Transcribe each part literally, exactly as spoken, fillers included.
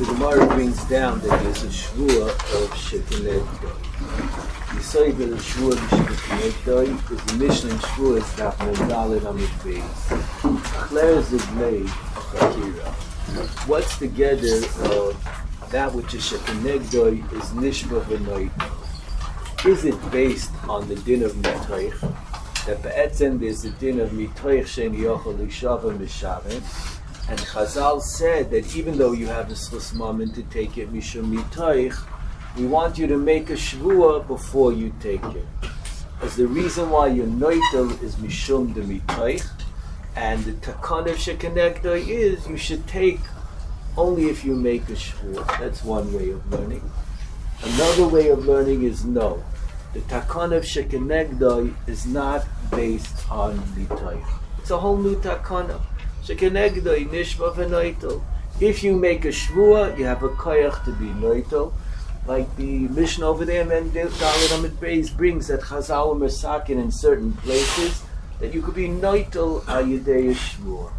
the Gemara brings down that there's a shvua of shekenegdoi. You say that a shvua of shekenegdoi is the Mishnah in shvua is that Mendalid Amid Beis. Claire Ziglei Chakira. What's the gather of that which is shekenegdoi is nishba v'noito? Is it based on the din of mitoich? That be'etzem there's the din of mitoich she'en yochel l'shava mishavim. And Chazal said that even though you have the schus mammon to take it mishum mitoich, we want you to make a shvua before you take it. As the reason why your noitel is mishum de mitoich, and the takon of shekenegdoi is you should take only if you make a shvua. That's one way of learning. Another way of learning is no. The takon of shekenegdoi is not based on mitoich. It's a whole new takana. Shekenegdoi nishba v'noitel. If you make a shvua, you have a koyach to be noitel. Like the Mishnah over there, Dalet Amid Beis brings that Chazal and Mesakin in certain places that you could be noitel al yedei shvua.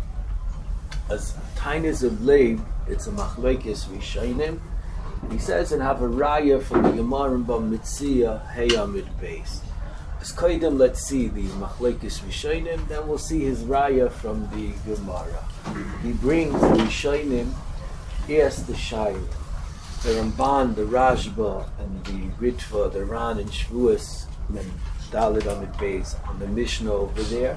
As tainas of leib, it's a machlekes rishonim. He says and have a raya from the Gemara in Bamitzia Hey Amid Beis. As koydem, let's see the machlekes rishonim, then we'll see his raya from the Gemara. He brings the rishonim, he has the shayla. The Ramban, the Rashba, and the Ritva, the Ran and Shvuas, and Dalet Amid Beis on the Mishnah over there,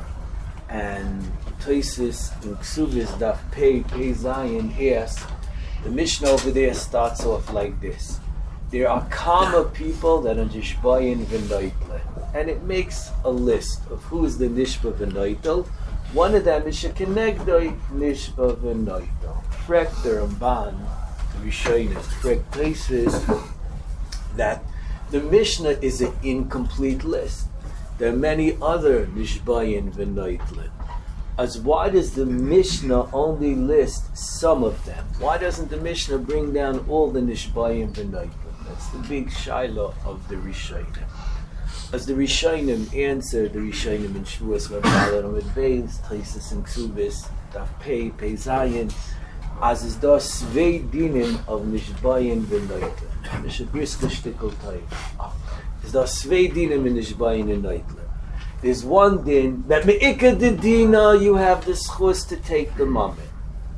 and Tosis and Ksuvis Daf Pei Pei Zayin asks. The Mishnah over there starts off like this. There are Kama people that are Nishbayin V'noitle. And it makes a list of who is the Nishba V'noitel. One of them is Shekenegdoi Nishba V'noitel. Frek the Ramban, the Rishonim, Frek Taisis, that the Mishnah is an incomplete list. There are many other Nishbayin V'noitle. As why does the Mishnah only list some of them? Why doesn't the Mishnah bring down all the Nishbayim v'noitim? That's the big shaila of the Rishonim. As the Rishonim answer, the Rishonim in Shvuas Dalet Amid Beis, Taisis and Ksubis, Daf Pei, Pei Zayin, as is da svei dinim of Nishbayim v'noitim. Mishabirska shtikol taif. Is da svei dinim in Nishbayim v'noitim. There's one din that me'ikad de dina you have the schus to take the mammon.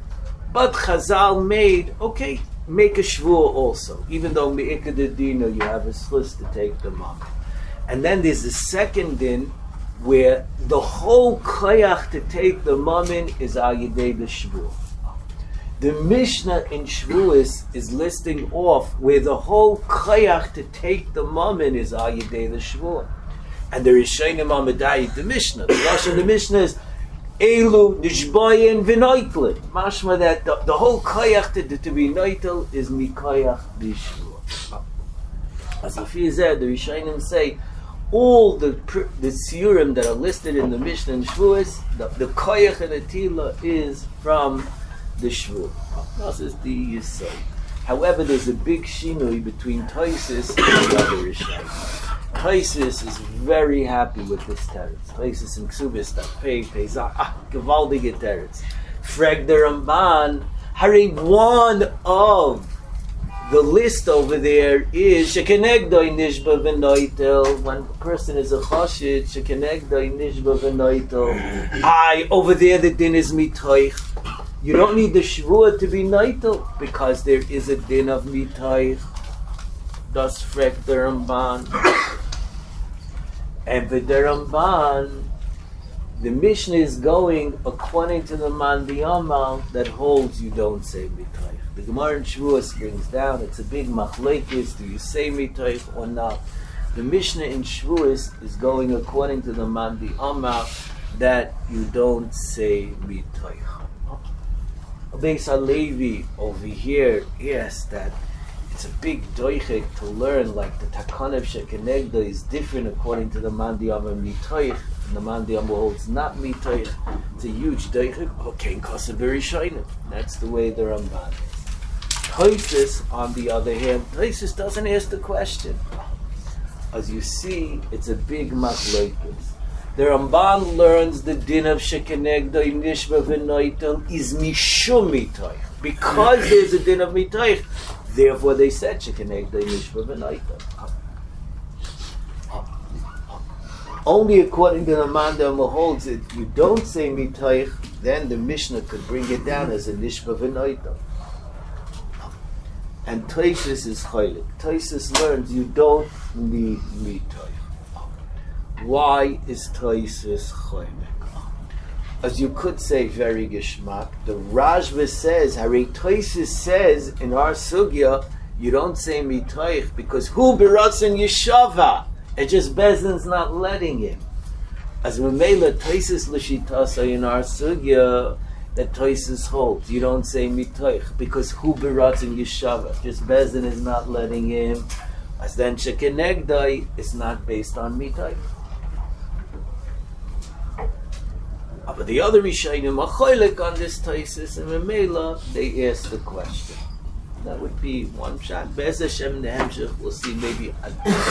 But Chazal made, okay, make a shvua also. Even though me'ikad de dina you have a schus to take the mammon. And then there's the second din where the whole koyach to take the mammon is al yedei the shvua. The Mishnah in Shvuas is listing off where the whole koyach to take the mammon is al yedei the shvua. And there is Shainim Amadai, the Mishnah. The Rosh of the Mishnah is Elu Nishbayin V'noitel. Mashma that the, the whole koyach to, to be noitel is mikoyach b'shvua. As if he said, the Rishonim say all the the siurim that are listed in the Mishnah and Shvuas, the, the koyach and the tila is from the shvua. This is the Yisod. However, there's a big shinui between Tosis and the other Rishonim. Taisis is very happy with this teretz. Taisis and Ksubis that pay pays ah gewaldige teretz. Freg the Ramban, Hari one of the list over there is Shekenegdoi Nishba V'noitel. When a person is a chashid, Shekenegdoi Nishba V'noitel. I over there the din is mitoich. You don't need the shvua to be noitel because there is a din of mitoich. Das frek the Ramban. And with the Ramban, the Mishnah is going according to the Mandi Amal that holds you don't say mitoich. The Gemara in Shvuas brings down, it's a big machlekes, do you say mitoich or not? The Mishnah in Shvuas is going according to the Mandi Amal that you don't say mitoich. Beis HaLevi over here, yes, that it's a big doichek to learn, like the takon of shekenegda is different according to the Mandi Amar mitoich, and the Mandi Amar holds not mitoich. It's a huge doichek. Okay, because it's very shiny. That's the way the Ramban is. Tosis, on the other hand, Tosis doesn't ask the question. As you see, it's a big machlokes. The Ramban learns the din of shekenegdoi nishma v'noitel is mishum mitoich. Because there's a din of mitoich, therefore they said shekenegdoi nishma v'noitel. Only according to the Mandam holds it, you don't say mitoich, then the Mishnah could bring it down as a nishma v'noitel. And Tosfos is chaylik. Tosfos learns you don't need mitoich. Why is Tosfos chaylik? As you could say very geschmack, the Rashba says, Hari Tosfos says in our sugya, you don't say mitoich because hu beratzon yeshava. It just Bezdin's not letting him. As Mamela Tosfos l'shitasa in our sugya, that Tosfos holds, you don't say mitoich because hu beratzon yeshava. Just Bezdin is not letting him. As then shekenegdai is not based on mitoich. But the other Rishonim are choilek on this Tosfos, and Mamela they ask the question. That would be one shot. Be'ez Hashem the Hemshech, we'll see maybe a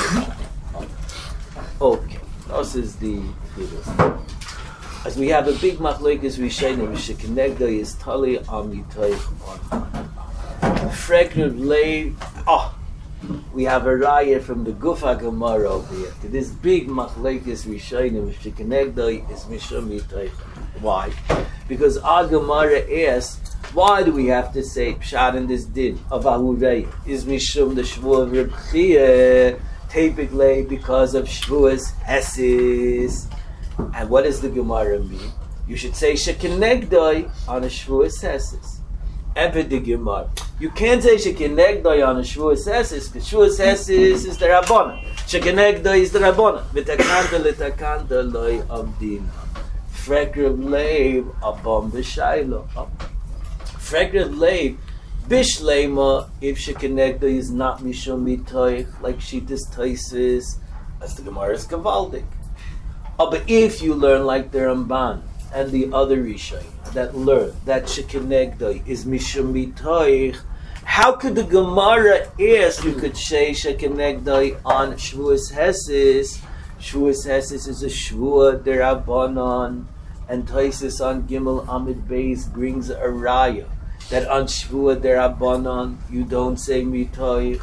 okay, this is the Tfilos. As we have a big machlokes Rishonim, shekenegdai is tali on mitoich on Frekner lay. Oh, we have a raya from the Gufa Gemara over here. To this big machlokes Rishonim, shekenegdai is mishum mitoich. Why? Because our Gemara asks, why do we have to say pshat in this din of Ahurei? Is mishum the shvuah of Reb Chia typically because of shvuas hesis? And what does the Gemara mean? You should say shekenegdai on a shvuas hesis. Ever the Gemara. You can't say shekenegdai on a shvuas hesis because shvuas hesis is the Rabbana. Shekenegdai is the Rabbana. V'takanta l'takanta loy avdina. Frekrib leiv abam b'shaylo. Frekrib leiv bishlema if shekenegdai is not mishum mitoich like Shitas Tosfos, as the Gemara is kavaldik. Oh, but if you learn like the Ramban and the other Rishonim that learn that shekenegdai is mishum mitoich, how could the Gemara ask you could say shekenegdai on shvuas hesis? Shvuas hesis is a shvua derabanan, and Tosfos on Gimel Amid Beis brings a raya that on shvua derabanan you don't say mitoich.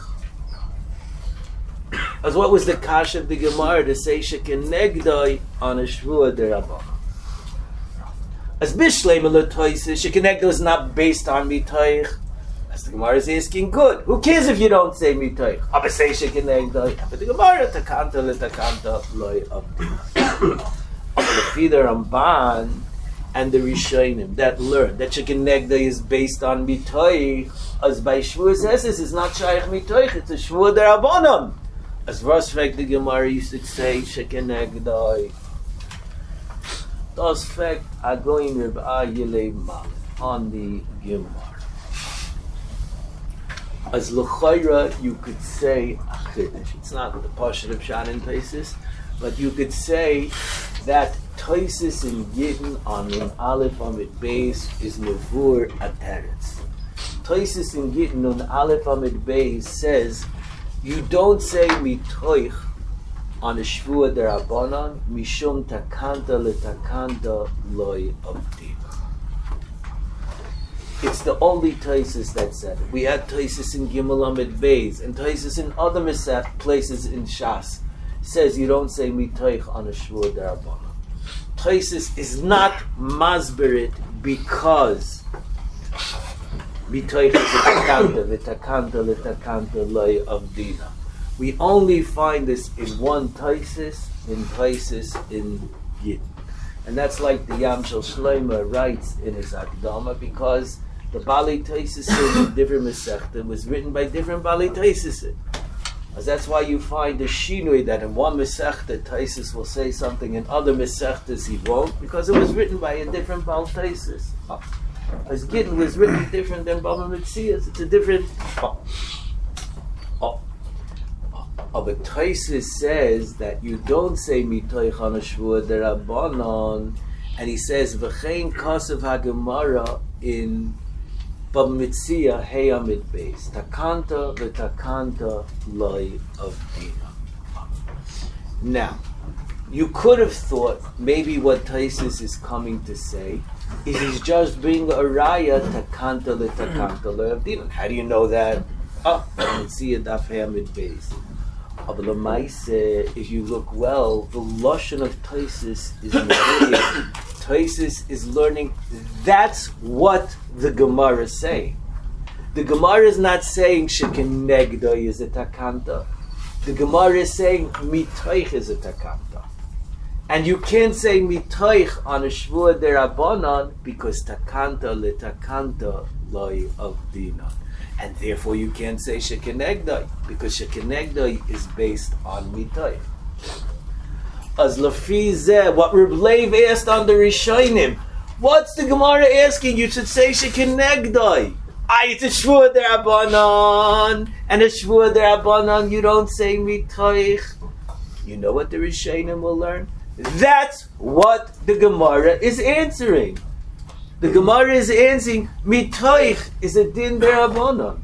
As what was the kasha of the Gemara to say shekenegdai on a shvua derabanan? As bishleim l'Tosfos, shekenegdai is not based on mitoich. As the Gemara is asking, good. Who cares if you don't say mitoich? But say shekenegdai. But the Gemara takanta l'takanta loy avdina. But the Ramban and the Rishonim that learn that shekenegdai is based on mitoich, as by shvuas hesis is not shaykh mitoich, it's a shvua derabanan. As Rosfek the Gemara used to say shekenegdai. Das fact are going Reb Ayilei Mal on the Gemara. As l'chayra, you could say a chiddush. It's not the pashat of Pshat in Tosfos, but you could say that Tosfos in Gittin on an Aleph Amid Beis is Mevur Ateretz. Tosfos in Gittin on Aleph Amid Beis says you don't say mitoich on a shvua derabanan mishum takanta letakanta loy avdina. It's the only Tosfos that said it. We had Tosfos in Gimel Amid Beis and Tosfos in other Mesach places in Shas says you don't say mitoich on a shvua derabanan. Tosfos is not masberit because mitoich is a takanta, v'takanta letakanta loy avdina. We only find this in one Tosfos, in Tosfos in Gittin. And that's like the Yamshel Shlomo writes in his Akdama, because the Bali Tosfos in different Masechta was written by different Bali Tosfos. That's why you find the shinui that in one Masechta Tosfos will say something, in other Masechtas he won't, because it was written by a different Bali Tosfos. As Gittin was written different than Baba Metzias, it's a different. Oh, oh. Oh, but Tosfos says that you don't say mitoich on a shvua derabanan, and he says v'chein kasav hagemara in Baba Metzia hey amid beis takanta v'takanta loy avdina. Now, you could have thought maybe what Taisus is coming to say is he's just bringing a raya takanta le takanta le avdinan. How do you know that? Oh, you see it daf hamid base. If you look well, the lashon of Taisus is negative. Taisus is learning. That's what the Gemara is saying. The Gemara is not saying shekenegda is a takanta. The Gemara is saying mitoich is a takanta. And you can't say mitoich on a shvua derabanan because takanta le takanta loy of dina. And therefore you can't say shekenegda because shekenegda is based on mitoich. As lafi zeh, what Reb Lev asked on the Rishonim, what's the Gemara asking? You should say shekenegda. Ah, it's a shvua derabanan, and a shvua derabanan you don't say mitoich. You know what the Rishonim will learn? That's what the Gemara is answering. The Gemara is answering mitoich is a din derabanan,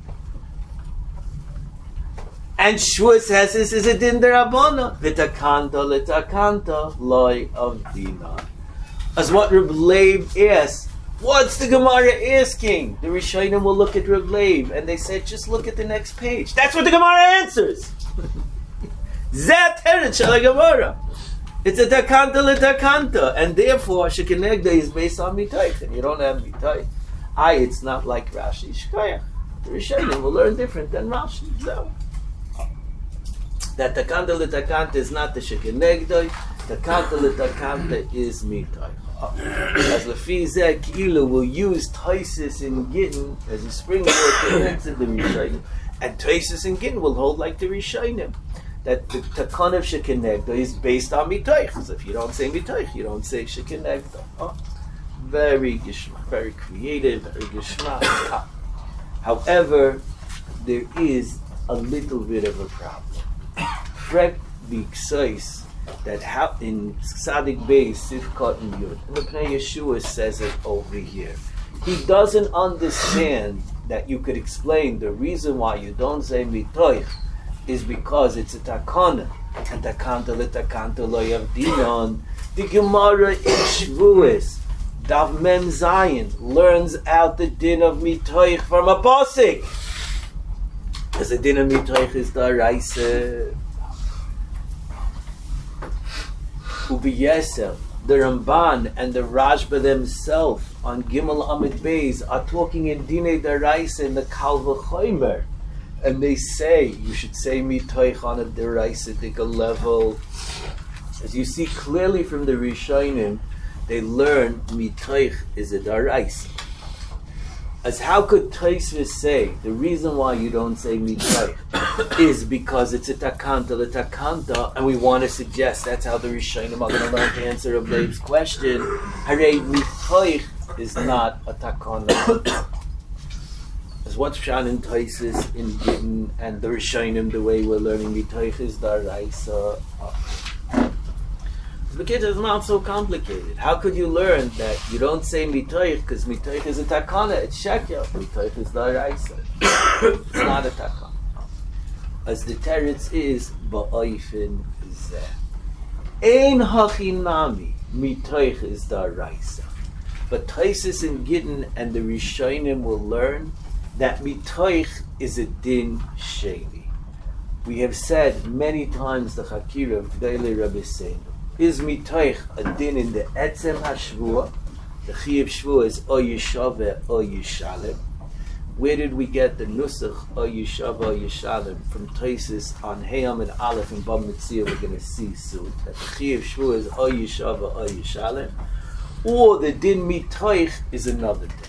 and shvua says this is a din derabanan. V'takanta l'takanta loy of dinan. As what Reb Lev asks. What's the Gemara asking? The Rishonim will look at Reb Lev and they said, just look at the next page. That's what the Gemara answers. Zat teret shel Gemara. It's a takanta l'takanta, and therefore shekenegda is based on mitoich, and you don't have mitoich. I, it's not like Rashi. Shkoyach. The Rishonim will learn different than Rashi. So that takanta l'takanta is not the shekenegda. Takanta l'takanta is mitoich. As Lafi Zeh Ki'ilu will use Taisus in Gittin as a springboard to answer the Rishonim, and Taisus in Gittin will hold like the Rishonim that the Takon of Shekenegda is based on mitoich. So if you don't say mitoich, you don't say Shekenegda. Oh, very gishma, very creative, very gishma. However, there is a little bit of a problem. Frek b'ksais that how in Sadik Beis Sifkat and Yud, and the Pnei Yeshua says it over here. He doesn't understand that you could explain the reason why you don't say mitoich is because it's a takana, and takanta le takanta lo yavdinon. The Gemara in Shavuos, Dav Mem Zayin, learns out the din of mitoich from a pasuk. Because the din of mitoich is the Raisa. Ubiyesel, the Ramban and the Rashba themselves on Gimel Amid Beis are talking in Dinei Daraisa in the Kal V'Chomer, and they say you should say mitoich on a Daraisa level. As you see clearly from the Rishonim, they learn mitoich is a Daraisa. As how could Tosfos say the reason why you don't say mitoich is because it's a takanta, the takanta, and we want to suggest that's how the Rishonim are going to learn to answer Reb Lev's question. Harei mitoich is not a takana. As what's shown in Tosfos in Gittin and the Rishonim, the way we're learning mitoich is daraisa. The kid is not so complicated. How could you learn that you don't say mitoich because mitoich is a takana? It's shekel. Mitoich is daraisa. It's not a takana. As the teretz is ba'oifin zeh. Ein hachinami mitoich is daraisa. But Taisus and Gittin and the Rishonim will learn that mitoich is a din sheni. We have said many times the Chakira of Gdolei Rebbe Seinu. Is mitoich a din in the etzem hashvua? The chiyuv shvua is o yishaveh o yishalem. Where did we get the nusach o yishaveh o yishalem from Taisus on Hayam and Aleph and Bab Metzia? We're going to see soon that the chiyuv shvua is o yishaveh o yishalem, or the din mitoich is another din.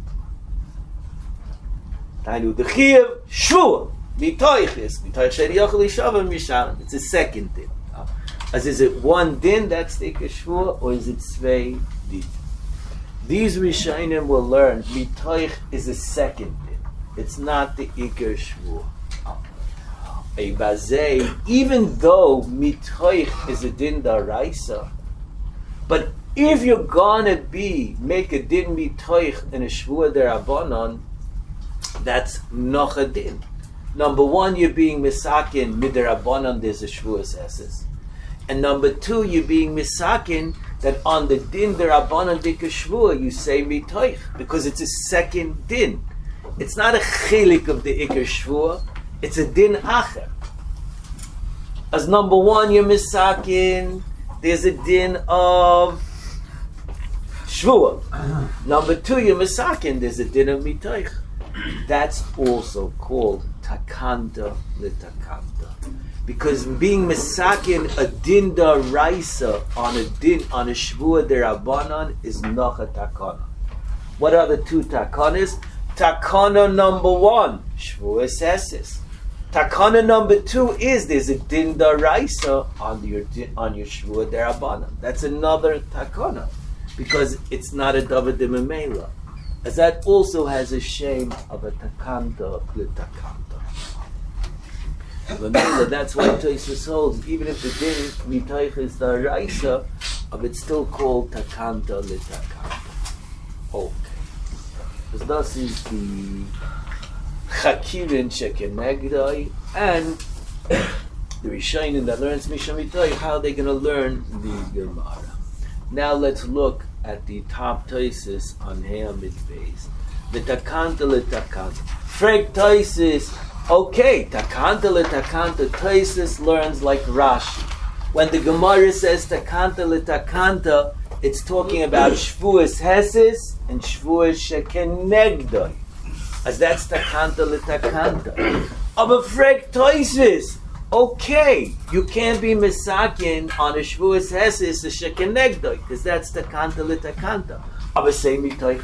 Tainu the chiyuv shvua mitoich is mitoich sheri yochel yishaveh mishalem. It's a second din. As is it one din that's the Ikar or is it Svei din? These Rishonim will learn mitoich is a second din. It's not the Ikar Shvua. A bazei, even though mitoich is a din daraisa, but if you're gonna be make a din mitoich in a Shvua derabanan, that's noch a din. Number one, you're being misakin midirabanan. There's a Shvua esses. And number two, you're being misakin that on the din derabanan dika shvua you say mitoich because it's a second din. It's not a chilik of the ikar shvua. It's a din acher. As number one, you're misakin. There's a din of shvua. Number two, you're misakin. There's a din of mitoich. That's also called takanta litakanta. Because being misakin a din da raisa on a din on a shvua derabanan is nacha takana. What are the two takanas? Takana number one, shvua sesis. Takana number two is there's a din da raisa on your on your shvua derabanan. That's another takana because it's not a davar de memela. As that also has a shame of a takanta litakanta. That's why Tosfos holds, even if the din mitoich is the raisa, of it's still called takanta litakanta. Okay. Because this is the chakirin shekenegdai and the Rishonim that learns Mishnah Mitoich, how they're going to learn the Gemara. Now let's look at the top Tosfos on Hamid Beis. The takanta litakanta. Frag Tosfos. Okay, takanta litakanta, Tosfos learns like Rashi. When the Gemara says takanta litakanta, it's talking about shvuas hesis and shvuas shekenegdoi. As that's takanta litakanta. Of a frek Tosfos, okay, you can't be misakin on a shvuas hesis a shekenegdoi, because that's takanta litakanta. Of a same mitoich.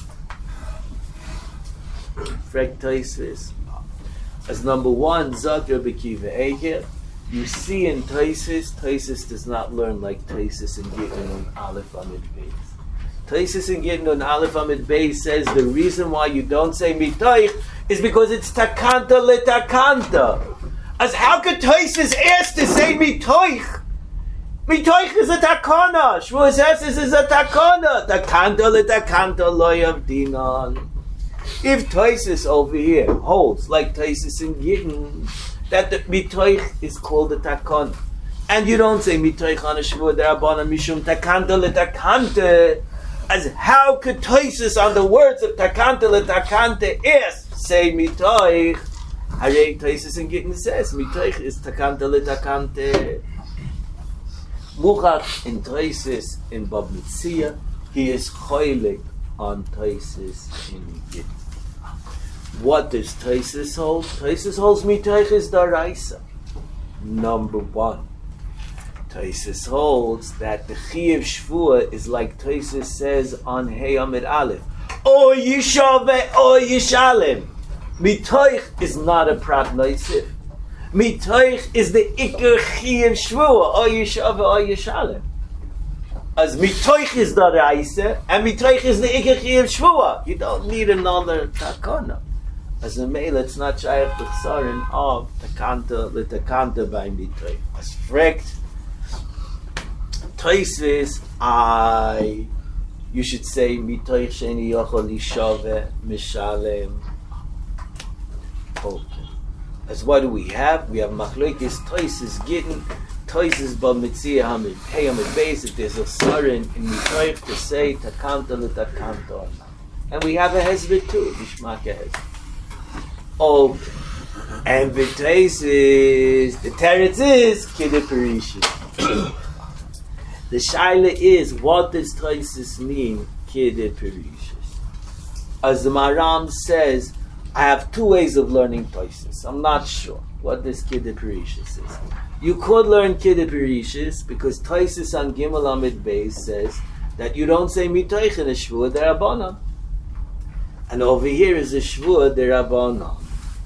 Frek Tosfos. As number one, Zakir B'Kiva Eger, you see in Tosfos, Tosfos does not learn like Tosfos in Gittin on Aleph Amid Beis. Tosfos in Gittin on Aleph Amid Beis says the reason why you don't say mitoich is because it's takanta litakanta. As how could Tosfos ask to say mitoich? Mitoich is a takana. Shvuas Hesis is a takana. Takanta litakanta lo yavdinan. If Tosfos over here holds, like Tosfos in Gittin, that the mitoich is called a takana, and you don't say mitoich on a shvua derabanan mishum takanta letakanta, as how could Tosfos on the words of takanta letakanta is say mitoich? Harei Tosfos in Gittin says mitoich is takanta letakanta. Muchach in Tosfos in Bab Metzia, he is choilik on Tosfos in Gittin. What does Tosfos hold? Tosfos holds mitoich is daraisa. Number one, Tosfos holds that the chiyuv shvua is like Tosfos says on Hey Amid Aleph, O yishave O yishalem. Mitoich is not a prat noisif. Mitoich is the ikar chiyuv shvua, O yishave O yishalem. As mitoich is daraisa and mitoich is the ikar chiyuv shvua. You don't need another takana. As a male, it's not shayach the chsarin of takanta litakanta by mitoich. As frekt Tosfos, I you should say mitoich sheni yochol lishave mishalem. Okay. As what do we have? We have machlokes Tosfos Gittin, Tosfos Bab Metzia Hamid Hey Hamid Beis. If there's a chsarin in mitoich to say takanta litakanta, and we have a hezbit too, bishmak hezbit. Oh, and the Tosfos, the teretz is Kiddush Perishis. The shaila is, what does Tosfos mean, Kiddush Perishis? As the Maram says, I have two ways of learning Tosfos. I'm not sure what this Kiddush Perishis is. You could learn Kiddush Perishis because Tosfos on Gimel Amid Beis says that you don't say mitoich in a shvua derabanan. And over here is a shvua derabanan.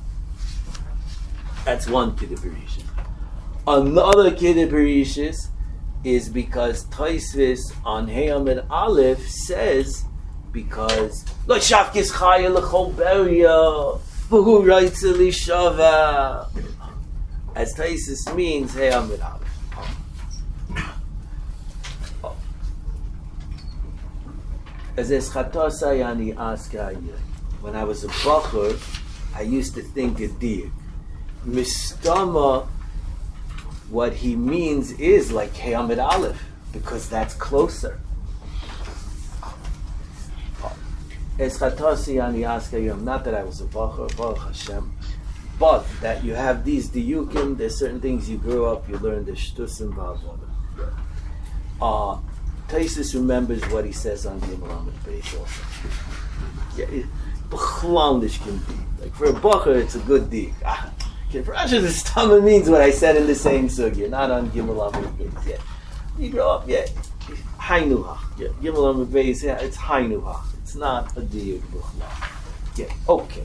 That's one Kiddush Perishis. Another Kiddush Perishis is because Tosfos on Hey Amid Aleph says because Lo shafkis chaya l'chol beria v'hu raitze lishava. As Tosfos means Hey Amid Aleph. As es chatosai ani aska. When I was a bacher, I used to think a deer. Mistama what he means is like Hey Amid Aleph, because that's closer. Not that I was a Bacher, Baruch Hashem, but that you have these diyukim, there's certain things you grew up, you learn the shtusim v'avodah. Uh, Taisus remembers what he says on Gimel Amid Beis also. Yeah, it, can be. Like for a Bacher, it's a good deed. Ah, okay, for Asher, this Tama means what I said in the same sugya, not on Gimel Amid Beis. Yeah, you grow up, yeah, Hainuhach. Yeah, Gimel Amid Beis, yeah, it's Hainuhach. It's not a diyuk b'chlal. Yeah, okay.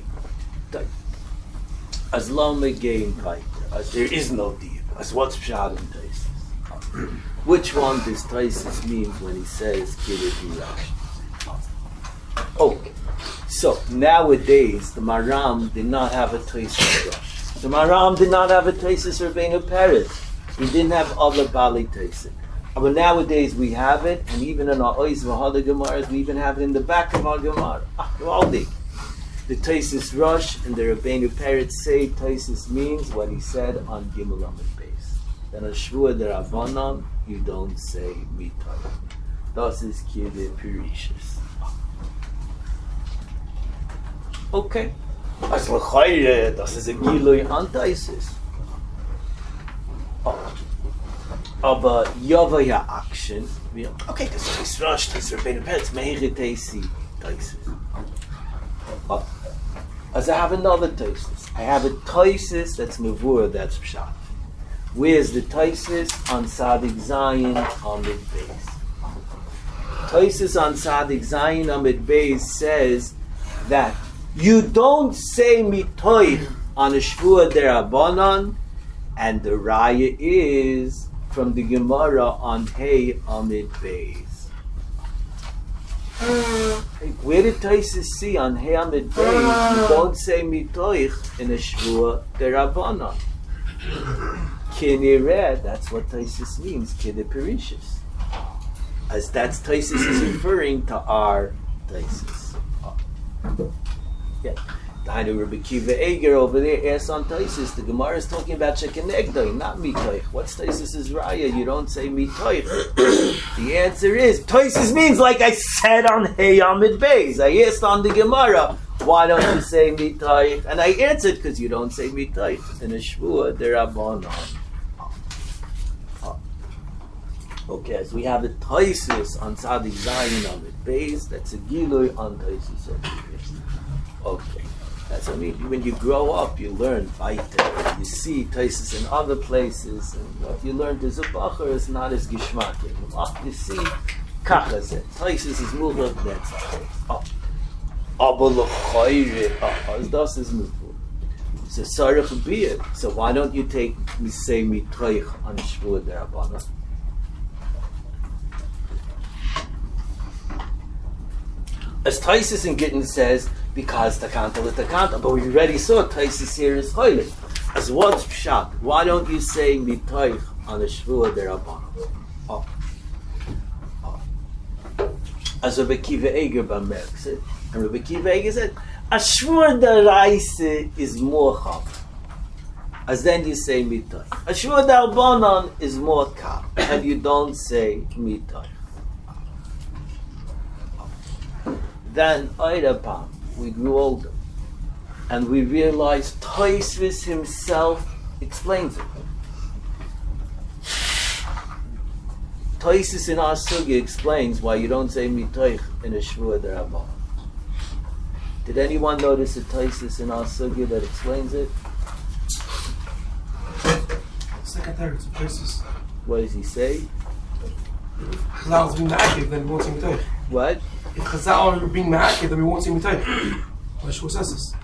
As long as game as there is no diyuk. As what's pshat in Taisus? Which one does Taisus means when he says Kiddush Yirash? Okay. So nowadays the Maram did not have a Taisus rush. The Maram did not have a Taisus or being a parrot. He didn't have other Bali Taisus. But nowadays we have it, and even in our Ois V'Hada Gemaras, we even have it in the back of our Gemara. Ah, all the the Taisus Rush and the Rabbeinu Parrot say Taisus means what he said on Gimel Amid Beis. Then on Shvua D'Rabbanan, you don't say Mitay. Das is Kide Pirishis. Okay. As l'chayre, das is a Gilui an Taisus. Oh. Aber Yavaya action, okay, das ist Rush, das ist Rabbeinu Parrot, Meiri Taisi, Taisus. As I have another Taisus. I have a Taisus that's Mavur, that's Pshat. Where's the Taisus? On Sadik Zayin, Amid Beis. Taisus on Sadik Zayin, Amid Beis says that you don't say Mitoich on a Shvua D'Rabbanan, and the Raya is from the Gemara on Hey Amid Beis. Where did Taisus see on Hey Amid Beis you don't say Mitoich in a Shvua D'Rabbanan? Kinireh, that's what Taisus means, Kide Perishis. As that's Taisus is referring to our Taisus. Oh. Yeah. I know Rabbi Kiva Eger over there asks on Taisus, the Gemara is talking about Shekenegdai, not Mitoich. What's Taisus' Raya? You don't say Mitoich. The answer is, Taisus means like I said on Hey Amid Beis. I asked on the Gemara, why don't you say Mitoich? And I answered, because you don't say Mitoich. In a Shvua D'Rabbanan. Okay, so we have a Taisus on Sadik Zayin Amid Beis. That's a Gilui on Taisus over here. Okay. That's what I mean. When you grow up, you learn weiter. You see Taisus in other places, and what you learned as a bacher is not as gishmakim. You see, kachazet. Taisus is mulach. That's oh, aber l'chayre. Oh, das is muvur. So sarich beer. So why don't you take me say mitoich on Shvua D'Rabbanan? As Taisus in Gittin says, because takanta l'takanta, but we already saw Taisus here is choylin. As what's pshat? Why don't you say mitoich on the Shvua D'Rabbanan? Oh. Oh. As Rabbi Kiva Eger Bamerk said, and Rabbi Kiva Eger said, a Shvua D'Raisa is more chav. As then you say mitoich. A Shvua D'Rabbanan is more kav, and you don't say mitoich. Then Eidapam, we grew older, and we realized Taisus himself explains it. Taisus in our sugya explains why you don't say mitoich in a Shvua D'Rabbanan. Did anyone notice a Taisus in our sugya that explains it? Secretary to Taisus. What does he say? Chazal is being active, then we won't see mitoich. What? If Chazal are being active, then we won't see mitoich. What says this?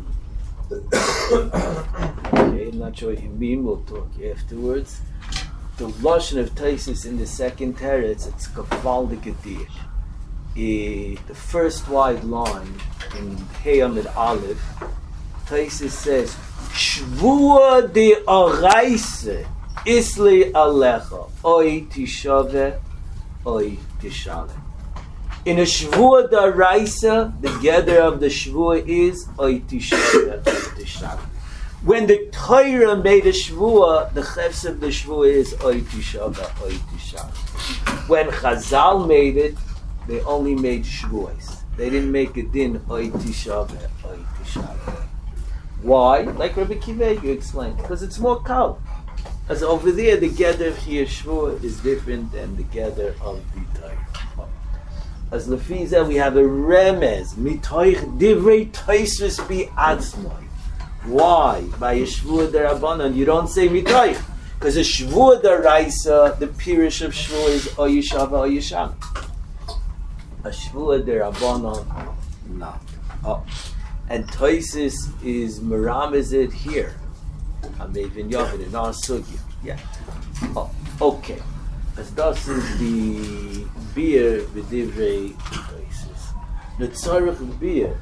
Okay, I'm not sure what you mean. We'll talk afterwards. The lashon of Taisus in the second teretz, it's kafaldik adir. The first wide line in Hey Amid Aleph, Taisus says, Shvua de Araise isli alecha oi tishave oi tishale. In a Shvua D'Araisa, the gather of the Shvua is Oy Tishave, Oy Tishave. When the Torah made a shvuah, the chefs of the shvuah is oy tishava, oy tishava. When Chazal made it, they only made shvuahs. They didn't make a din oy tishava, oy tishava. Why? Like Rabbi Kiva, you explained, because it's more kal. As over there, the gather of here shvuah is different than the gather of the Torah. As Lefiza, we have a remez mitoich divrei Tosfos bi'atzmai. Why? By a shvuah derabanan, you don't say mitoich, because a shvuah deraisa, the pirish of shvuah is oyishava oyisham. A shvuah derabanan, not. Oh. And Tosfos is meramezed here. Amevin Yavin in our sugya. Yeah. Oh, okay. As das is the beer v'divrei Tosfos. Netzarech beer.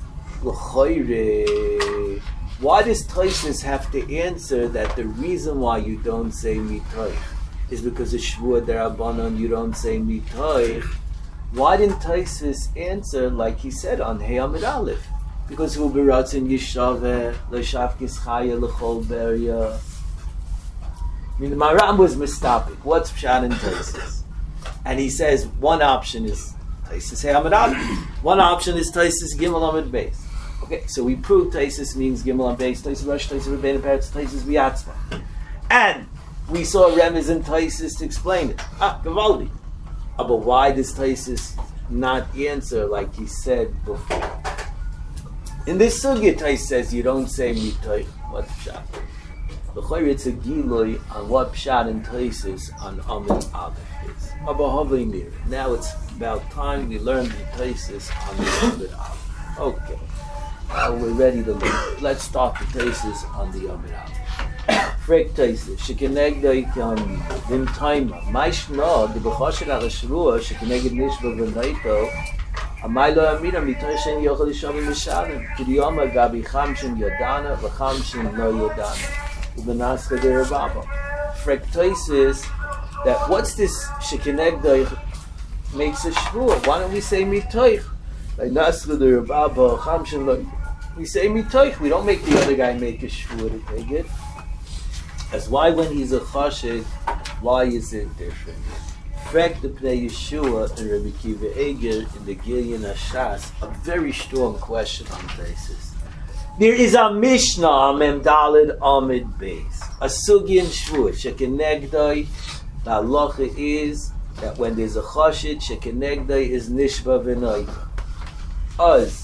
L'choyre. Why does Tosfos have to answer that the reason why you don't say mitoich is because of shvuah derabanan you don't say mitoich? Why didn't Tosfos answer like he said on Hey Amid Aleph? Because hu beratzin yishaveh l'shavkis chaya l'chol beria. I mean, the Maram was mistapik. What's pshat in Tosfos? And he says one option is Tosfos Hey Amid Aleph. One option is Tosfos Gimel Amid Beis. Okay, so we proved Tosfos means Gimel and Beis, Tosfos Rosh, Tosfos Rebbeinu Peretz, Tosfos Biatzma. And we saw Remez in Tosfos to explain it. Ah, Gavaldi. Ah, but why does Tosfos not answer like he said before? In this sugya, Tosfos says you don't say mitoich. What pshat? L'chayr it's a giloi on what pshat in Tosfos on Amid Aleph is. Abba mir. Now it's about time we learn the Tosfos on the Amid Aleph. Okay. Now we're ready to learn. Let's start the Tosfos on the Amid Aleph. Frek Tosfos. Shekenegdoi kam vim taima. Maishma the b'choshet al shruah shekeneged nishba v'naito. Amay lo amina mitoy shen yochel yishavim mishalim. K'diyoma gabi chamshin yodana v'chamshin lo yodana. U'benascha derababa. Frek Tosfos that what's this shekenegdoi makes a shruah? Why don't we say mitoich? Like nascha derababa chamshin lo. We say mitoich. We don't make the other guy make a shvuah to take it. As why when he's a chashed, why is it different? Frek the Pnei Yeshua and Rabbi Kiva Eger in the Gilyon Hashas, a very strong question on Tosfos. There is a Mishnah Mem Daled Amid Beis, a sugi in shvuah shekenegdoi. The halacha is that when there's a chashed, shekenegdoi is nishba v'noita. Us.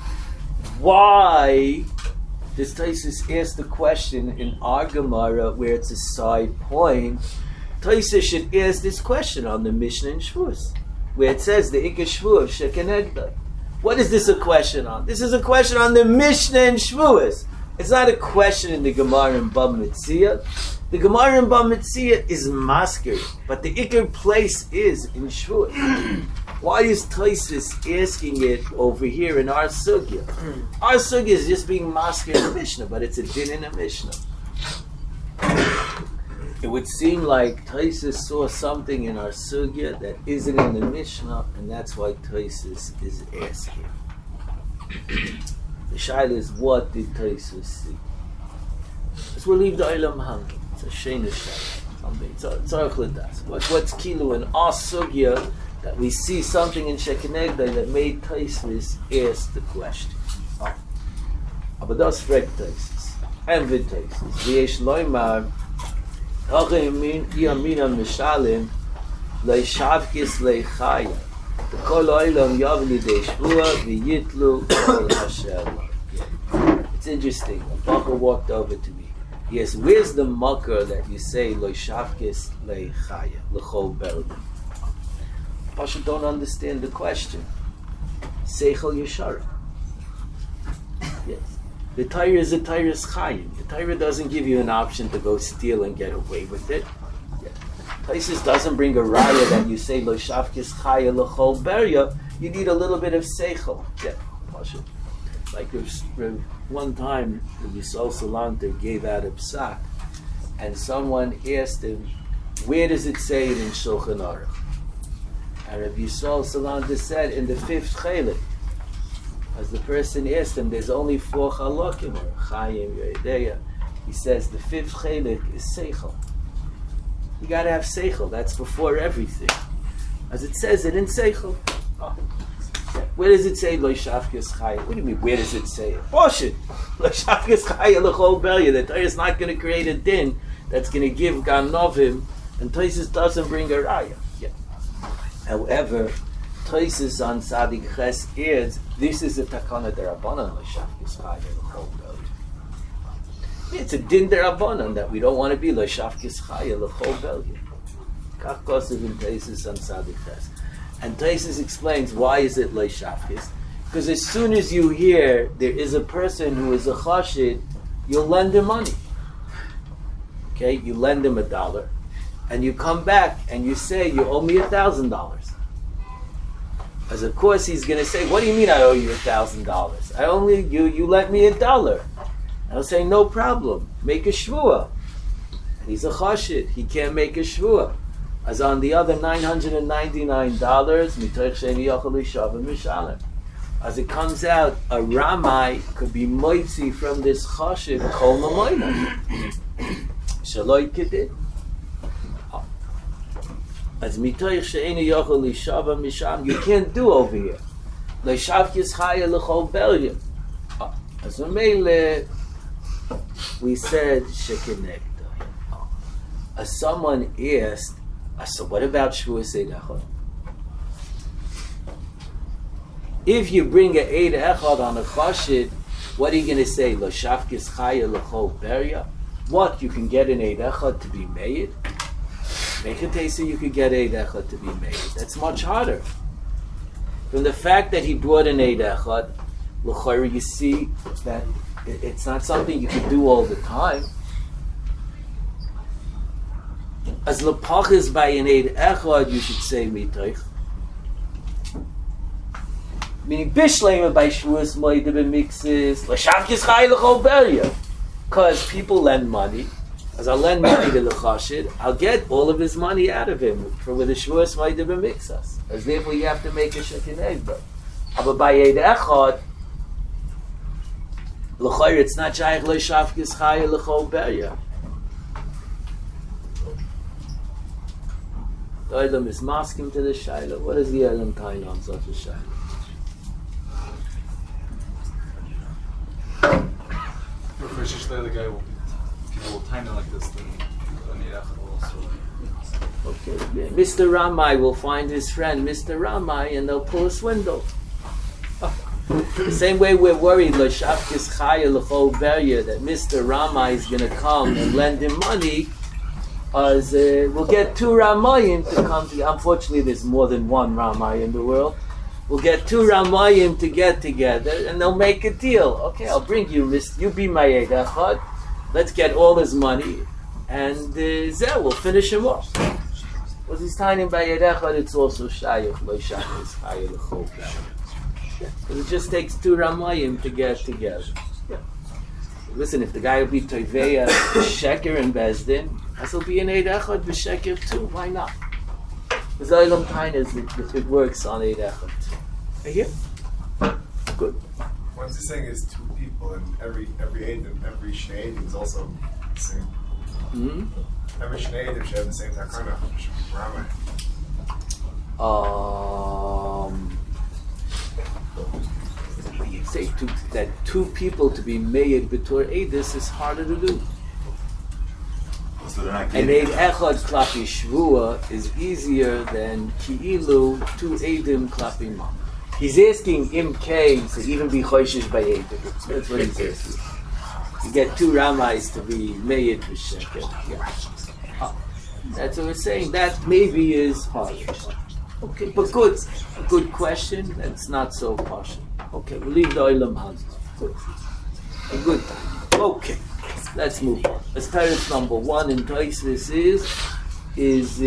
Why does Tosfos ask the question in our Gemara where it's a side point? Tosfos should ask this question on the Mishnah in Shvuos, where it says the Ikar Shvuah of Shekenegdoi. What is this a question on? This is a question on the Mishnah in Shvuos. It's not a question in the Gemara in Bava Metzia. The Gemara in Bava Metzia is masker, but the Ikar place is in Shvuos. Why is Tosfos asking it over here in our sugya? Our sugya is just being masker in the Mishnah, but it's a din in the Mishnah. It would seem like Tosfos saw something in our sugya that isn't in the Mishnah, and that's why Tosfos is asking. The shaila is, what did Tosfos see? Let's leave the Olam hanging. It's a sheina shaila. Something. It's a What's what's kilo in our sugya? That we see something in Shekenegdoi that made Tosfos ask the question. Oh. But that's Frek Tosfos. And with Tosfos. V'yesh loymar, Hacha yamina mishalim, le'shavkis le'chaya. Kol olam yav lidei shvuah v'yitlu kol hashem. It's interesting. A Bacha walked over to me. Yes, where's the makar that you say le'shavkis le'chaya, l'chol berim? Pasha don't understand the question. Seichel Yeshara. Yes. The Torah is a Torah's chayim. The Torah doesn't give you an option to go steal and get away with it. Yeah. Tosfos doesn't bring a raya that you say lo shavkis chaya l'chol beria. You need a little bit of seichel. Yeah. Pasha. Like if, if one time the Yisrael Salanter gave out a psak, and someone asked him, where does it say it in Shulchan Aruch? And Rabbi Yisrael Salanter said in the fifth chelik. As the person asked him, there's only four chalakim, or Chaim, Yedeya. He says the fifth chalik is seichel. You got to have seichel. That's before everything. As it says it in seichel. Oh. Where does it say lo shafkes chaya? What do you mean? Where does it say it? Bullshit. Lo shafkes chaya l'chol beria. The Torah is not going to create a din that's going to give ganovim, and Tosfos doesn't bring a raya. Yeah. However, Tosfos on Tzadik Ches adds, this is a takana derabanan lo shafkes chaya l'chol beria. It's a din derabanan that we don't want to be lo shafkes chaya l'chol beria. Kach kosev in Tosfos on Tzadik Ches. And Tosfos explains why is it lo shafkes? Because as soon as you hear there is a person who is a chashid, you'll lend him money. Okay, you lend him a dollar, and you come back and you say you owe me a thousand dollars. As of course he's going to say, what do you mean I owe you a thousand dollars? I only you you lent me a dollar. I'll say no problem, make a shvuah. He's a chashid, he can't make a shvuah. As on the other nine hundred ninety-nine dollars, as it comes out, a ramai could be moitzi from this chashiv kol mamoina. Shaloi kedid. As mitoich she'eni yochel lishava misham, you can't do over here. Leishavkis chaya l'chol beria. As Mamele, we said shekenegdo. As someone asked, so what about Shavuos Eid Echad? If you bring an Eid Echad on a Chashid, what are you going to say? Lo shafkes chaya l'chol beria? What? You can get an Eid Echad to be made? Make a taste you could get Eid Echad to be made. That's much harder. From the fact that he brought an Eid Echad, l'chayr, you see that it's not something you can do all the time. As lepachis by an Eid Echad, you should say mitoich. Meaning bishlema by Shavuos moide b'mixes l'shavkis chai l'chol beria. Because people lend money. As I lend money to the chashid, I'll get all of his money out of him for with the Shavuos moide b'mixas. As therefore you have to make a shekinah. But by Eid Echad, l'chayr, it's not shaykh l'shavkis chai l'chol beria. The Olam is masking to the Shaila. What is the Olam tying on such a Shaila? For Shishlei, the guy will, people will time it like this, then will also. Okay, yeah. Mister Ramai will find his friend, Mister Ramai, and they'll pull a swindle. The same way we're worried, L'Shavkis Chaya L'Chol Beria, that Mister Ramai is going to come and lend him money. As uh, we'll get two Ramayim to come together. Unfortunately, there's more than one Ramay in the world. We'll get two Ramayim to get together, and they'll make a deal. Okay, I'll bring you, Mister You be my Eid Echad. Let's get all his money, and uh, Zeh, we'll finish him off. Because he's tying by Eid Echad, it's also Shayach, Lo Shayach, Chayah L'Chol Beria. Because it just takes two Ramayim to get together. Yeah. Listen, if the guy will be Toiveya, Sheker, and Bezdin, this will be an Eid Echad b'Sheker too. Why not? Because Olam Tainas, it, it works on Eid Echad. Are you here? Good. What I'm saying is two people, and every every Eid, every Shnei Eidim is also the same. Mm-hmm. Every Shnei Eidim should have the same takana. Should be Ramah. Um. You say two, that two people to be made b'tor Eidus is harder to do. So they're not An getting Eid Echad klapi Shvuah is easier than Ki'ilu two Eidim klapi Mam. He's asking Im K to even be Choishish by Eidim. That's what he's asking. You get two Ramais to be made b'Sheker. Yeah. Oh, that's what we're saying. That maybe is harder. Okay, but good. Good question. That's not so partial. Okay, we'll leave the Olam Hazeh. Good. A good time. Okay, let's move on. As parents number one in Tosfos is is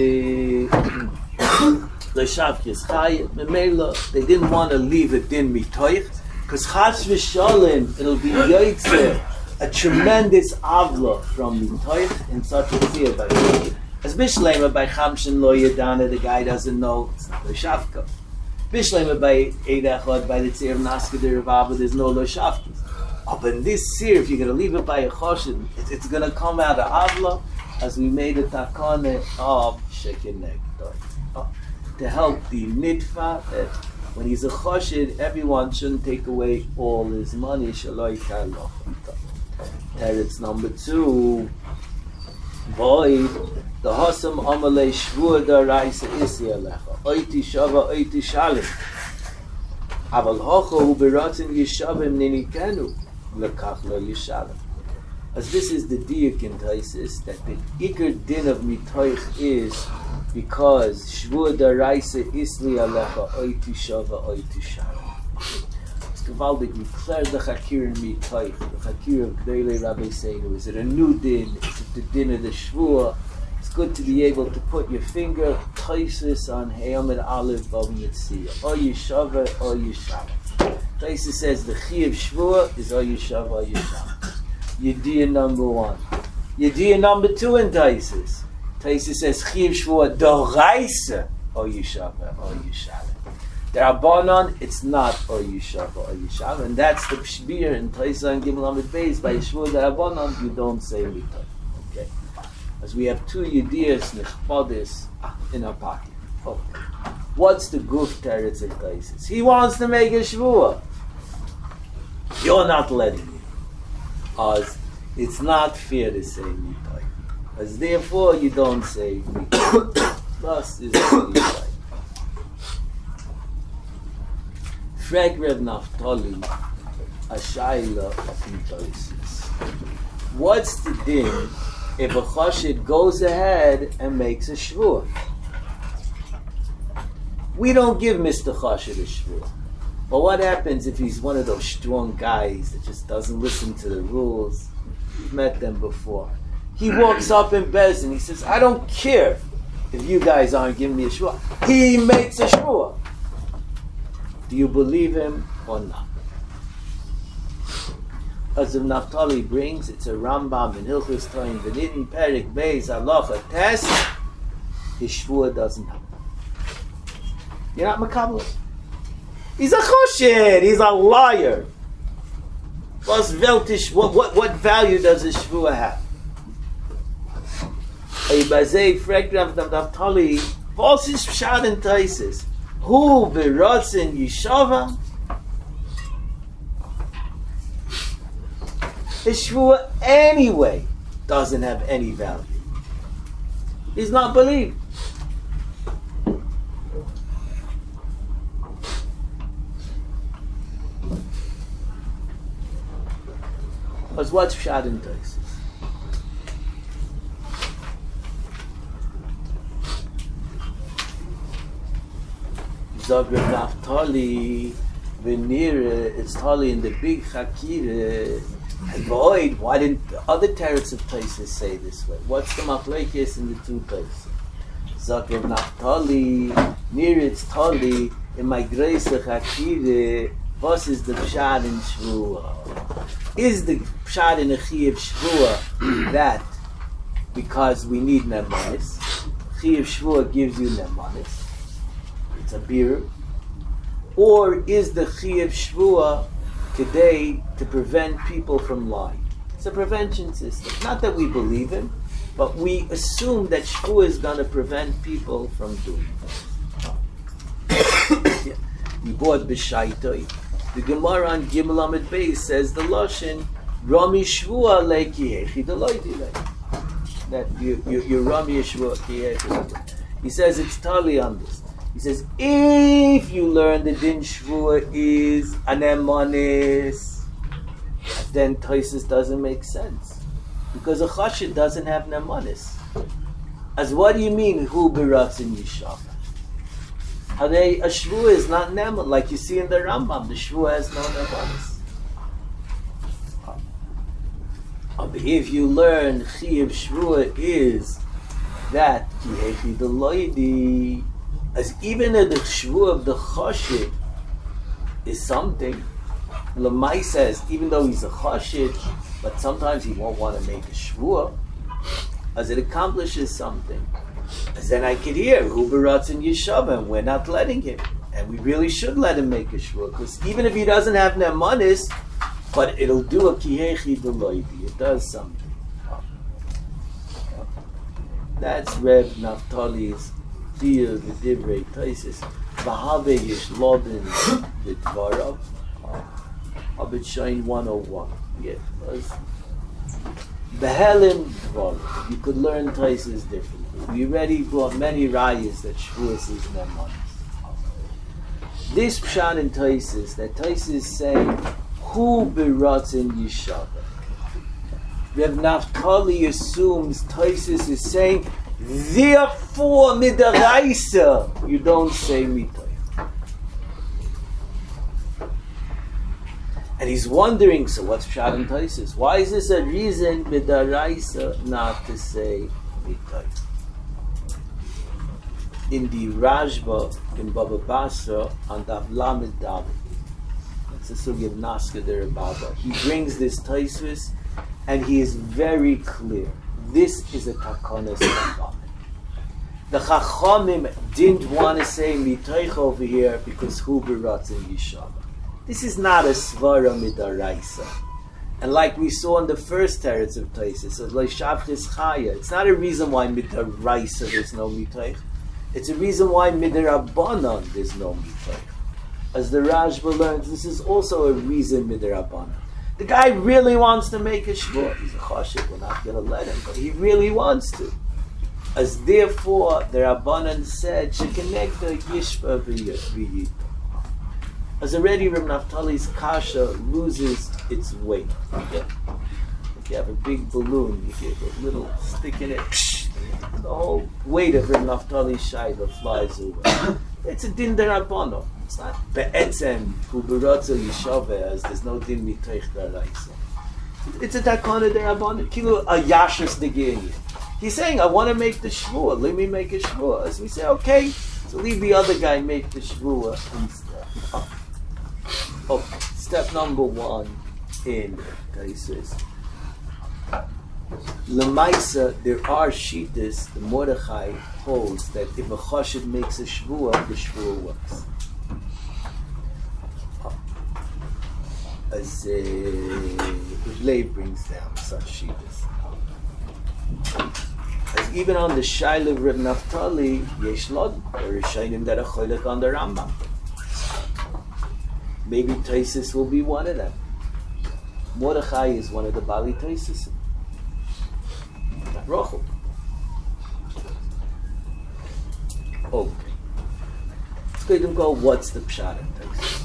L'Shavkis Chaya Memela. They didn't want to leave it din mitoich because Chas v'Shalom it'll be yoytze a tremendous avla from mitoich in such a fear by as Bishlema by Chamshin Lo Yadana, the guy doesn't know it's not L'Shavka. Bishlema by Eid Echad, by the Tzir of Naskadir of Abba, there's no Lo Shaftis. Oh, but in this Sir, if you're going to leave it by a Choshen, it, it's going to come out of Avla, as we made a Takane of Shekineg. Oh, to help the Nitfa, that when he's a Choshen, everyone shouldn't take away all his money. Shaloi Kaloch. Teretz number two, Void, the Hosam Amalei Shvur da Raisa Isi Alecha, Oiti Shava, Oiti Shalim. Aval Hocho Hu Beratzin Yishavim Ninikenu, Lekach Lo Yishavim. As this is the diuk in Taisis, that the Iker Din of Mitoich is because Shvur da Raisa Isli Alecha, Oiti Shava, Oiti Shalim. Gewaldig, we clear the Chakir and Mitoich, the Chakir of Gdele Rabbi Seinu. Is it a new din? Is it the din of the Shvur? It's good to be able to put your finger Taisis on Hayam and Aleph Bava Yitziyah. O Yeshava, O Yeshava. Taisis says the Chi of Shvur is O Yeshava, O Yeshava. Yediyah number one. Yediyah number two in Taisis. Taisis says Chi of Shvur Doraisa, O Yeshava, O Yeshava. The Rabbanon, it's not O Yeshava, O Yeshava, and that's the Shbir in Taisa and Gimel Amid Beis. By Shvur the Rabbanon, you don't say Mitoich. Okay, as we have two Yediyas Nechbodis in our pocket. Okay, what's the Guf Teretz of Taisis? He wants to make a Shvur. You're not letting him. As it's not fair to say Mitoich. As therefore, you don't say Mitoich. Thus is Mitoich. Frag Reb Naftali, a Shaila of Mitoisis. What's the din if a Chashid goes ahead and makes a Shvur? We don't give Mister Chashid a Shvur. But what happens if he's one of those strong guys that just doesn't listen to the rules? We've met them before. He walks up in Bez and he says, I don't care if you guys aren't giving me a Shvur. He makes a Shvur. Do you believe him or not? As the Naftali brings, it's a Rambam in Hilchos Toim V'nidin Perik Beis Halacha Tes. His Shvur doesn't happen. You're not Makabel. He's a Choshed. He's a liar. What's Veltish? What what what value does his Shvur have? A Bazei Frekrav Naftali. What's his Pshat and Taisis? Who beratzin Yeshava? His Shvur anyway doesn't have any value. He's not believed. Because what's Pshat in Taisis? Zagreb Naftali, Venira, it's Tali in the big Chakira. Avoid, why didn't the other teretz of places say this way? What's the machlekes in the two places? Zagreb Naftali, near it's Tali, in my grace the Chakira, what is the Pshad in Shvua? Is the Pshad in the Chi of Shvua that because we need Nemanis? Chi of Shvua gives you Nemanis. A beer, or is the Chi of Shvua today to prevent people from lying? It's a prevention system. Not that we believe him, but we assume that Shvua is going to prevent people from doing things. Yeah. We bought B'shaitoi. The Gemara on Gimel Amid Beis says the Lashon Rami Shvua leiki hechi deloidi leiki. That you you you Rami Shvua ki hechi. He says it's totally on this. He says, if you learn the din shvua is anemanis, then Taisis doesn't make sense. Because a chashid doesn't have nemanis. As what do you mean, who beratzin Yeshava? How they, a shvua is not neman, like you see in the Rambam, the shvua has no nemanis. If you learn chi of shvua is that ki hechi deloidi, as even if the shvua of the chashid is something, Lamai says, even though he's a chashid, but sometimes he won't want to make a shvua, as it accomplishes something. As then I could hear, Hu beratzin Yeshava, and we're not letting him. And we really should let him make a shvua, because even if he doesn't have nemanis, but it'll do a kihechi deloivi. It does something. That's Reb Naftali's deal with Divrei Taisis. V'have yesh lodin v'dvarav. Abit Shain one oh one. Yeah, Behelim dvarav. You could learn Taisis differently. We already brought many rayas that shvuas is nemanis. This pshat in Taisis, that Taisis is saying, who beratzin yishava? Reb Naftali assumes Taisis is saying, therefore midaraisa, you don't say mitay. And he's wondering, so what's pshat in Taisis? Why is this a reason midaraisa not to say mitay? In the Rajba in Baba Basra on the Lamed David. That's the sugya of Naska der Baba. He brings this Taisvis and he is very clear. This is a Takonas Chachamim. The Chachamim didn't want to say Mitoich over here because Hu Beratzin Yishava. This is not a Svara Midaraisa. And like we saw in the first teretz of Taisis, of Leishavtis Chaya, it's not a reason why Midaraisa there's no Mitoich. It's a reason why Midarabanan there's no Mitoich. As the Rajba learns, this is also a reason Midarabanan. The guy really wants to make a shvua. He's a chashik, we're not going to let him, but he really wants to. As therefore, the Rabbanan said, Shekenekta Yishva v'yita. As already Reb Naftali's kasha loses its weight. Yeah. If you have a big balloon, you give a little stick in it, psh, the whole weight of Reb Naftali's shayla flies away. It's a din derabbanan. It's not be'etzem hu beratza yishava, as there's no din mitoich daraisa. It's a takana derabbanan. Kilu a yashas negeni. He's saying, I want to make the shvua. Let me make a shvua. As we say, okay, so leave the other guy make the shvua instead. Oh. Okay, step number one in Taisis. Lemaisa, there are shittas. The Mordechai holds that if a chassid makes a shvua, the shvua works. As uh, Leib brings down such shittas. As even on the Shaila of Reb Naftali, yesh lod, there are shaylim that are cholik on the Rambam. Maybe Taisis will be one of them. Mordechai is one of the Bali Taisis. Rochel. Okay. Let's go and go, what's the pshat in Taisis?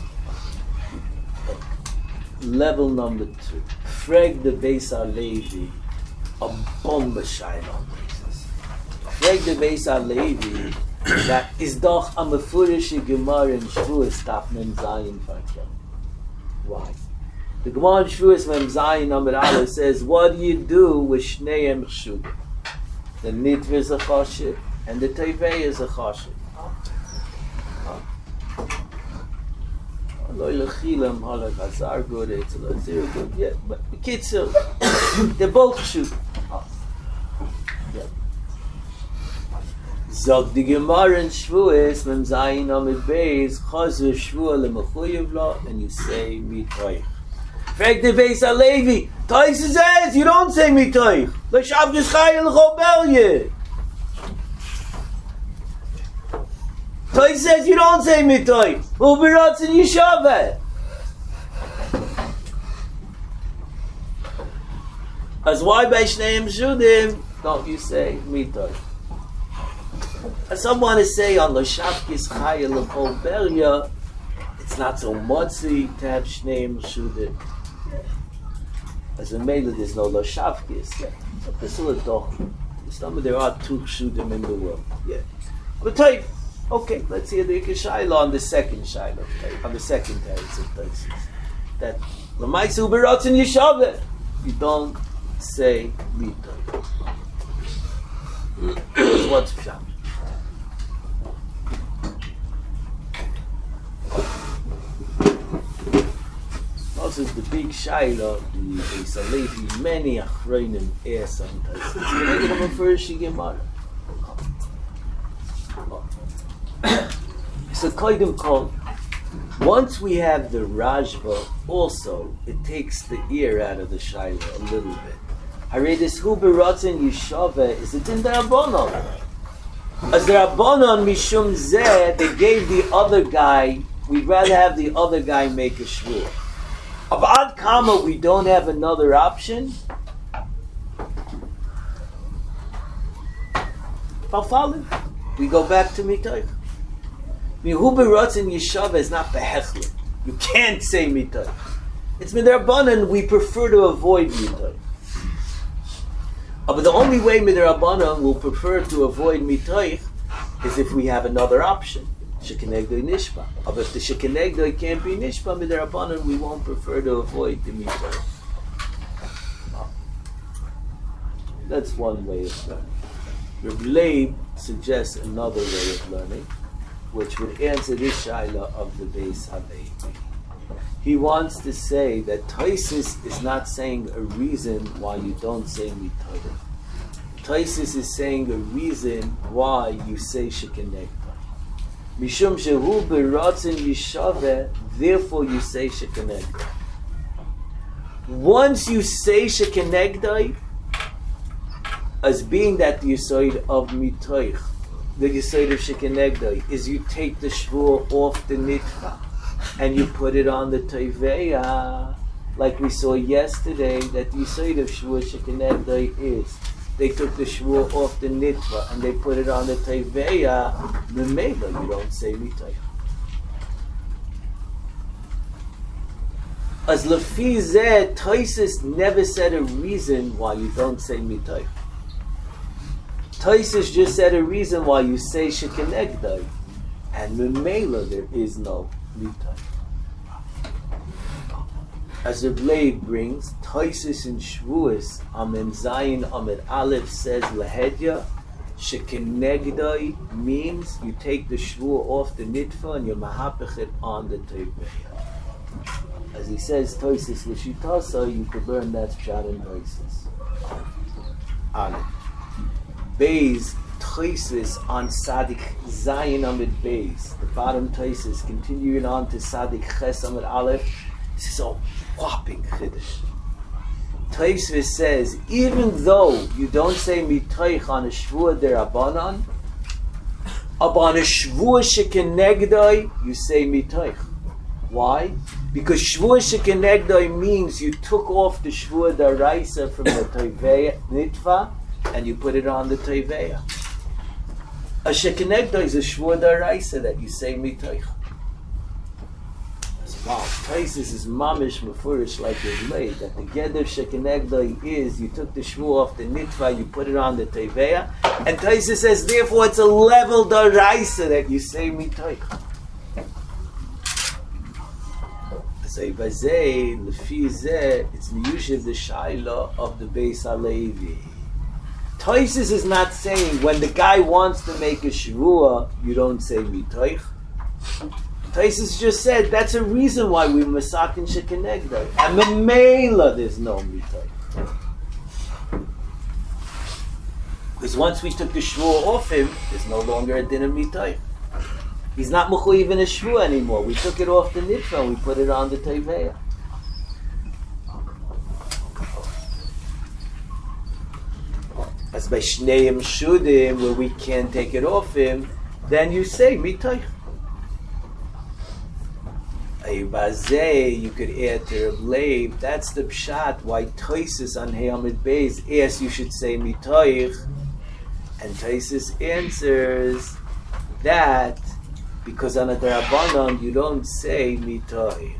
Level number two. Freg the Beis HaLevi, a bomba shayla on Taisis. Freg the Beis HaLevi, that is doch a mefurish Gemara in Shavuos Taf Mem Zayin Farkel. Why? The Gemara in Shavuos Mem Zayin Amid Aleph says, what do you do with Shneim Chshudim? The Nitv is a chashik and the Tevei is a chashik. Lo lechilam halak hazar good, it's a lot zero good. Yeah, but the kids are, they're both chshudim. Yeah. Zog the Gemara in Shavuos, Mem Zayin Amid Beis, Chazu Shvua lemechuyev lo, and you say mitoich. Frag the Beis HaLevi, Taisis says you don't say mitoich. L'shavdus chayil l'chobelye. Taisis says you don't say mitoich. U'beratzin yishava. As why by Shneim Shudim don't you say mitoich? As some want to say on L'shavkis Chaya L'Chol Beria, it's not so motzi to have Shneim Shudim. As a Mela, there's no L'shavkis. Yeah. But this is a doch. There are two Shudim in the world. Yeah. But tell you, okay, let's hear the Ikashayla on the second Shayla, okay? On the second teretz of Taisis. That L'maisu Beratzin Yishaveh, you don't say Mitoich. What's pshat? Also, the big Shayla, the Beis HaLevi, many achronim air sometimes. It's going to be a first Gemara. So Kodim Kol, once we have the Rajva, also, it takes the ear out of the Shaila a little bit. Haredis Hu B'Ratzin Yishave is it in the Rabbanon? As the Rabbanon Mishum Zeh, they gave the other guy, we'd rather have the other guy make a shvur. Of Ad Kama, we don't have another option. Falfalin, we go back to Mitoich. Hu B'Ratzin Yishave is not Behechlin. You can't say Mitoich. It's Midrabanan, we prefer to avoid Mitoich. Uh, but the only way Midrabanan will prefer to avoid Mitoich is if we have another option. Shekenegdoi Nishba. Uh, but if the Shekenegdoi can't be Nishba, Midrabanan, we won't prefer to avoid the Mitoich. Uh, that's one way of learning. Reb Leib suggests another way of learning, which would answer this shaila of the Beis Halevi. He wants to say that Taisis is not saying a reason why you don't say Mitoich. Taisis is saying a reason why you say Shekenegdoi. Mishum shehu b'ratzin yishaveh, therefore you say Shekenegdoi. Once you say Shekenegdoi, as being that the Yesod of Mitoich, the Yesod of Shekenegdoi, is you take the shvur off the nitva and you put it on the Toveya, like we saw yesterday, that the Yesod of Shvur Shekenegdoi is. They took the shvur off the nitva and they put it on the Toveya, Memela, you don't say Mitoich. As Lefi Zeh, Toises never said a reason why you don't say Mitoich. Toises just said a reason why you say Shekenegdoi, and Memela there is no Mitoich. As the blade brings, Toises in Shvuas, Amen Zayin, Amen Aleph says Lahedya, Shekenegdoi means you take the shvur off the nitva and you mahapech it on the Toveya. As he says, Toises L'shitasa, you could learn that shot in Toises. Aleph. Beis Toises on Sadik Zayin Amid Beis. The bottom Toises continuing on to Sadik Ches Amid Aleph. This is a whopping chiddush. Toises says, even though you don't say Mitoich on a Shvur Derabanan, but on a Shvur Shekenegdoi, you say Mitoich. Why? Because Shvur Shekenegdoi means you took off the Shvur Daraisa from the Toveya Nitva and you put it on the Toveya. A Shekenegdoi is a Shvur Daraisa that you say Mitoich. Wow, Taisis is mamish mefurish like his lay, that the Geder Shekenegdoi is you took the Shvur off the Nitva, you put it on the Toveya, and Taisis says therefore it's a level Daraisa that you say Mitoich. So Vazei, Lefi Zeh, it's Miyushiv the Shaila of the Beis Halevi. Taisis is not saying when the guy wants to make a Shvua, you don't say Mitoich. Taisis just said that's a reason why we masakin Shekenegdoi. And Memela there's no Mitoich. Because once we took the Shvur off him, there's no longer a din of Mitoich. He's not mechuyev in a Shvur anymore. We took it off the nitva and we put it on the Toveya. As by Shneim Shudim, where we can't take it off him, then you say Mitoich. You could add to Reb Leib. That's the pshat why Toises on Heyamid Beis asks you should say Mitoich, and Toises answers that because on a Darabanan you don't say Mitoich.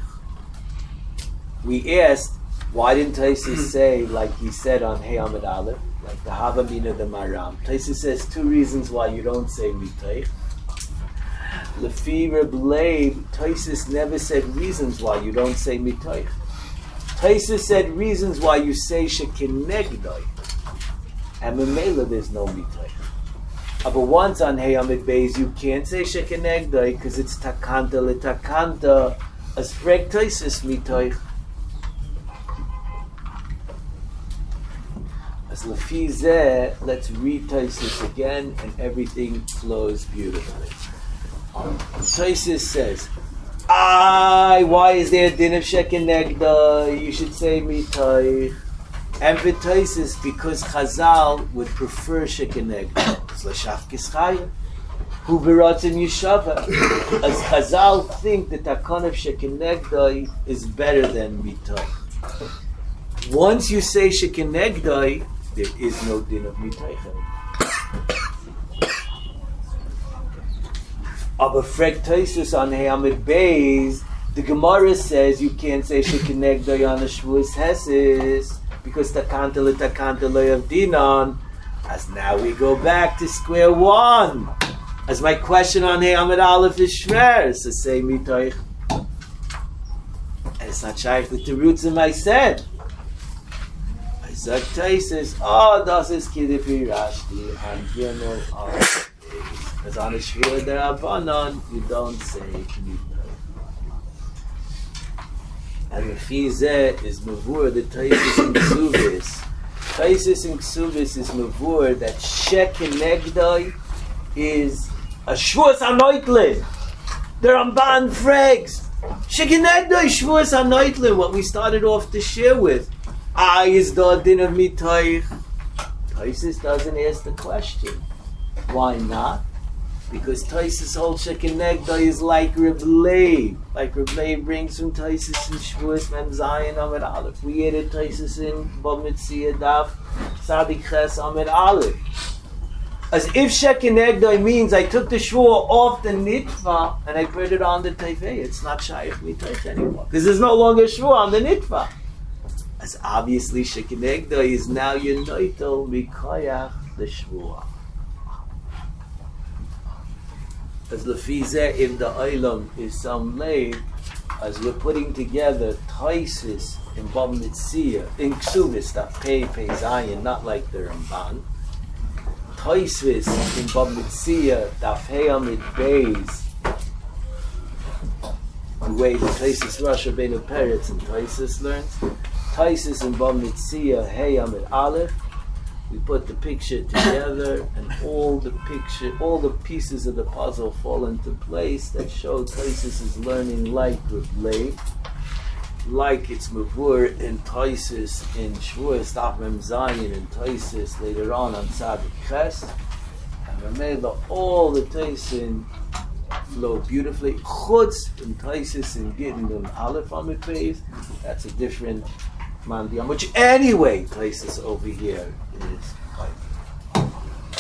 We asked why didn't Toises say like he said on Heyamid Aleph, like the Havamina the Maram. Toises says two reasons why you don't say Mitoich. Lefi Reb Leib, Taisis never said reasons why you don't say Mitoich. Taisis said reasons why you say Shekenegdoi. And Memela there's no Mitoich. But once on Heyamid Beis you can't say Shekenegdoi because it's Takanta letakanta as Frek Taisis Mitoich. As Lefi Zeh, let's read Taisis again and everything flows beautifully. Tosfos says, "I why is there a din of shekenegda? You should say mitoich." And for Tosfos, because Chazal would prefer shekenegda. It's l'shafkis chayim. Who beratzim yishava. As Chazal think that takon of shekenegda is better than mitoich. Once you say shekenegda, there is no din of mitoich anymore. Aber frag Tosfos on Hayamid Beis, the Gemara says you can't say shekenegda on a shvuas hesis because takanta le takanta le of dinan. As now we go back to square one. As my question on Hayamid Aleph is shver, so say mitoich. And it's not shaykh with the roots of my said. I said Tosfos, oh, das is kidipi rashti, and you know, oh. Because on a shvur derabanan, you don't say mitoich. And the fizeh is mavur, the Tosfos in Ksubis. Tosfos in Ksubis is mavur that shekenegdai is a shvuas hanoitlin. The Ramban frags. Shekenegdai shvuas hanoitlin, what we started off the share with. Ah, is the din of mitoich. Tosfos doesn't ask the question. Why not? Because Tosfos holds shekenegda is like Reb Leib. Like Reb Leib brings from Tosfos in Shavuos Mem Zayin Amid Aleph. We added Tosfos in Bava Metzia Daf Tzadik Ches Amid Aleph. As if shekenegda means I took the shvur off the nitva and I put it on the teifei. It's not shaykh mitoich anymore. Because there's no longer shvur on the nitva. As obviously shekenegda is now unital mikoyach the shvur. As lefizeh, if the olam is some late, as we're putting together Tosfos in Bava Metzia, in Ksubis, that pei pei zayin, not like the Ramban. Tosfos in Bava Metzia, that pei amid beis, the way the Tosfos Rosh Rabbeinu Peretz and Tosfos learns. Tosfos in Bava Metzia, hey amid aleph. We put the picture together, and all the picture, all the pieces of the puzzle fall into place that show Tosfos is learning like Reb Leib, like it's mavur in Tosfos in Shavuos Daf Mem Zayin and Tosfos later on on Tzadik Ches, and Ramela all the Tosfos flow beautifully. Chutz in Tosfos in Gittin and Aleph Amid Beis, that's a different Mandiam, which anyway Tosfos over here is like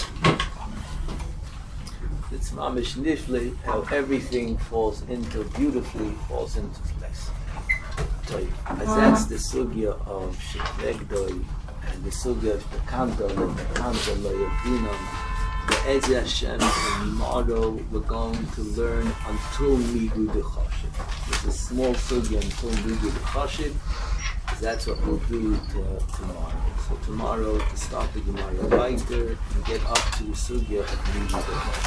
it's mamish nifli how everything falls into beautifully falls into place. As that's the sugya of shekenegdai and the sugya of the kanta and the kanta loyadinam. The Ezi Hashem tomorrow we're going to learn until migu de chashib. There's a small sugya until migu de chashib. That's what we'll do to, tomorrow. So tomorrow to start the Gemara weiter and get up to the sugya of migu de chashib.